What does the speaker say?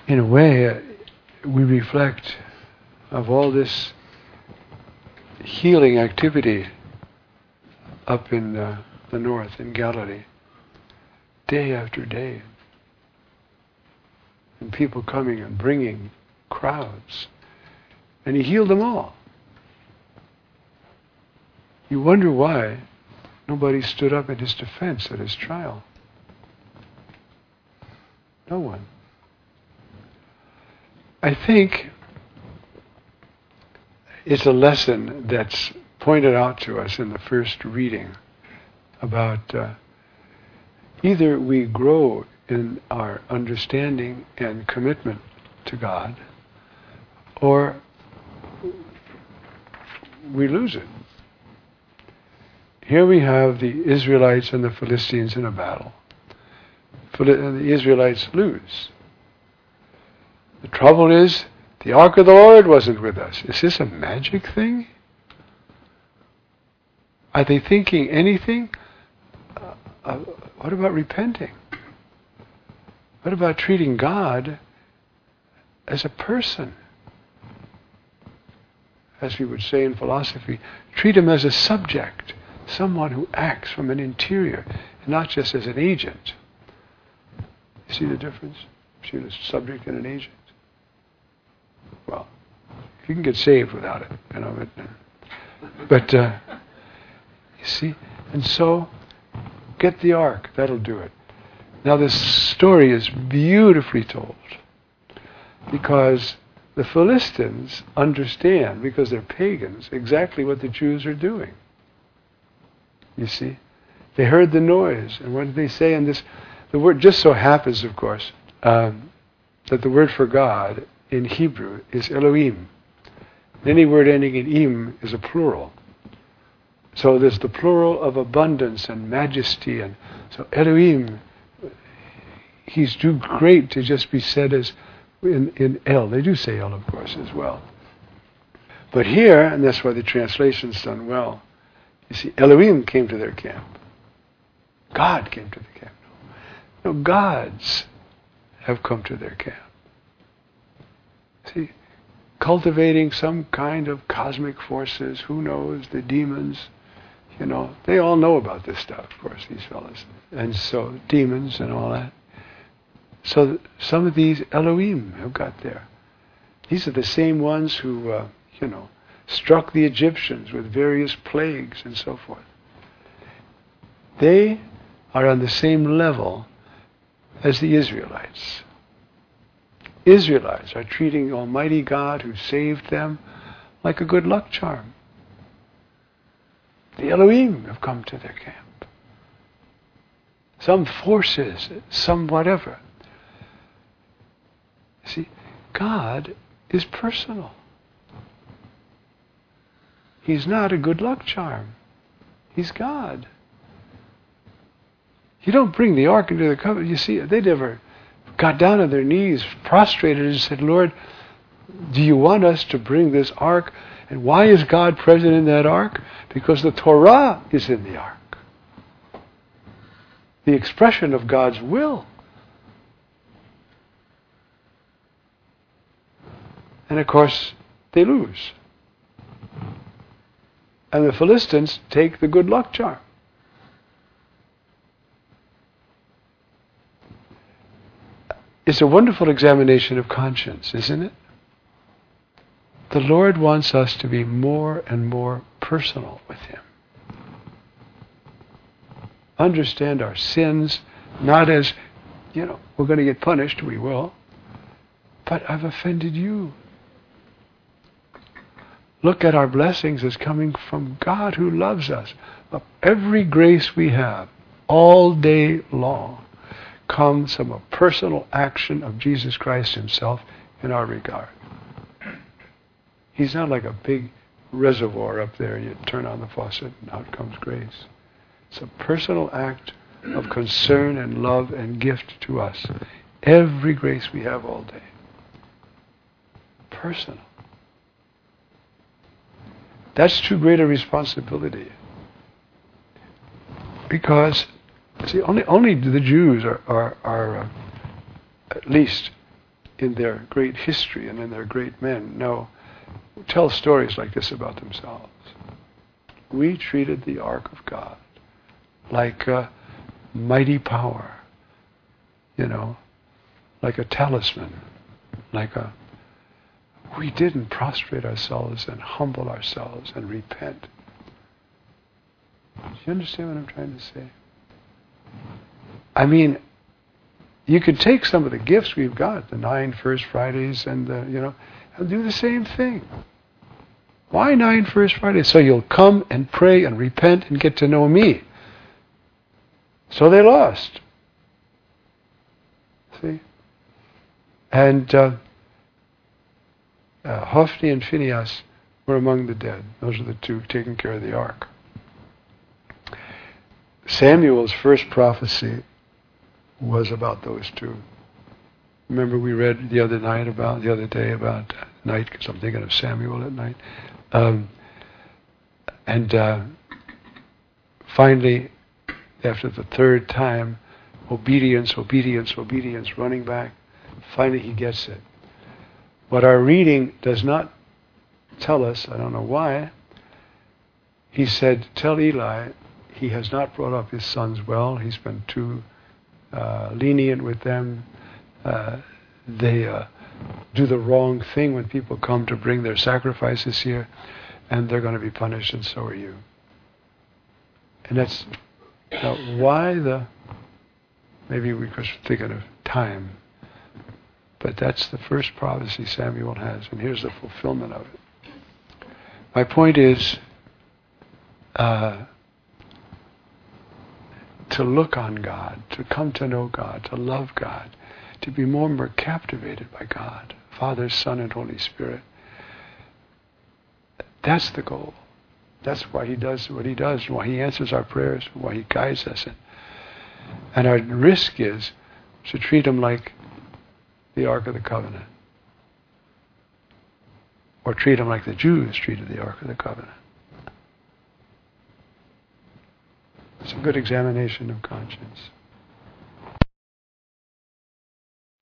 in a way, we reflect of all this healing activity up in the north, in Galilee, day after day. And people coming and bringing crowds. And he healed them all. You wonder why nobody stood up in his defense at his trial. No one. I think it's a lesson that's pointed out to us in the first reading about either we grow in our understanding and commitment to God, or we lose it. Here we have the Israelites and the Philistines in a battle. And the Israelites lose. The trouble is, the Ark of the Lord wasn't with us. Is this a magic thing? Are they thinking anything? What about repenting? What about treating God as a person? As we would say in philosophy, treat him as a subject, someone who acts from an interior, and not just as an agent. You see the difference between a subject and an agent? Well, you can get saved without it, you know. But you see, and so get the ark. That'll do it. Now this story is beautifully told because the Philistines understand, because they're pagans, exactly what the Jews are doing. You see, they heard the noise, and what did they say? And the word just so happens, of course, that the word for God in Hebrew is Elohim. Any word ending in im is a plural. So there's the plural of abundance and majesty, and so Elohim, he's too great to just be said as in El. They do say El, of course, as well. But here, and that's why the translation's done well, you see, Elohim came to their camp. God came to the camp. No, gods have come to their camp. See, cultivating some kind of cosmic forces, who knows, the demons, you know, they all know about this stuff, of course, these fellas. And so, demons and all that. So some of these Elohim have got there. These are the same ones who, struck the Egyptians with various plagues and so forth. They are on the same level as the Israelites. Israelites are treating Almighty God who saved them like a good luck charm. The Elohim have come to their camp. Some forces, some whatever. See, God is personal. He's not a good luck charm. He's God. You don't bring the ark into the covenant. You see, they never got down on their knees, prostrated, and said, Lord, do you want us to bring this ark? And why is God present in that ark? Because the Torah is in the ark. The expression of God's will. And of course, they lose. And the Philistines take the good luck charm. It's a wonderful examination of conscience, isn't it? The Lord wants us to be more and more personal with Him. Understand our sins, not as, we're going to get punished, we will, but I've offended you. Look at our blessings as coming from God who loves us. Every grace we have, all day long, comes from a personal action of Jesus Christ Himself in our regard. He's not like a big reservoir up there and you turn on the faucet and out comes grace. It's a personal act of concern and love and gift to us. Every grace we have all day. Personal. That's too great a responsibility. Because, see, only the Jews are at least in their great history and in their great men, tell stories like this about themselves. We treated the Ark of God like a mighty power, like a talisman, we didn't prostrate ourselves and humble ourselves and repent. Do you understand what I'm trying to say? I mean, you could take some of the gifts we've got, the 9 First Fridays and and do the same thing. Why 9 First Fridays? So you'll come and pray and repent and get to know me. So they lost. See? And Hophni and Phinehas were among the dead. Those are the two taking care of the ark. Samuel's first prophecy was about those two. Remember we read the other day about night, because I'm thinking of Samuel at night. Finally, after the third time, obedience, running back, finally he gets it. What our reading does not tell us, I don't know why, he said, tell Eli he has not brought up his sons well. He's been too lenient with them. They do the wrong thing when people come to bring their sacrifices here, and they're going to be punished, and so are you. And that's maybe we're just thinking of time. But that's the first prophecy Samuel has, and here's the fulfillment of it. My point is to look on God, to come to know God, to love God, to be more and more captivated by God, Father, Son, and Holy Spirit. That's the goal. That's why he does what he does, why he answers our prayers, why he guides us. And our risk is to treat him like the Ark of the Covenant. Or treat him like the Jews treated the Ark of the Covenant. It's a good examination of conscience.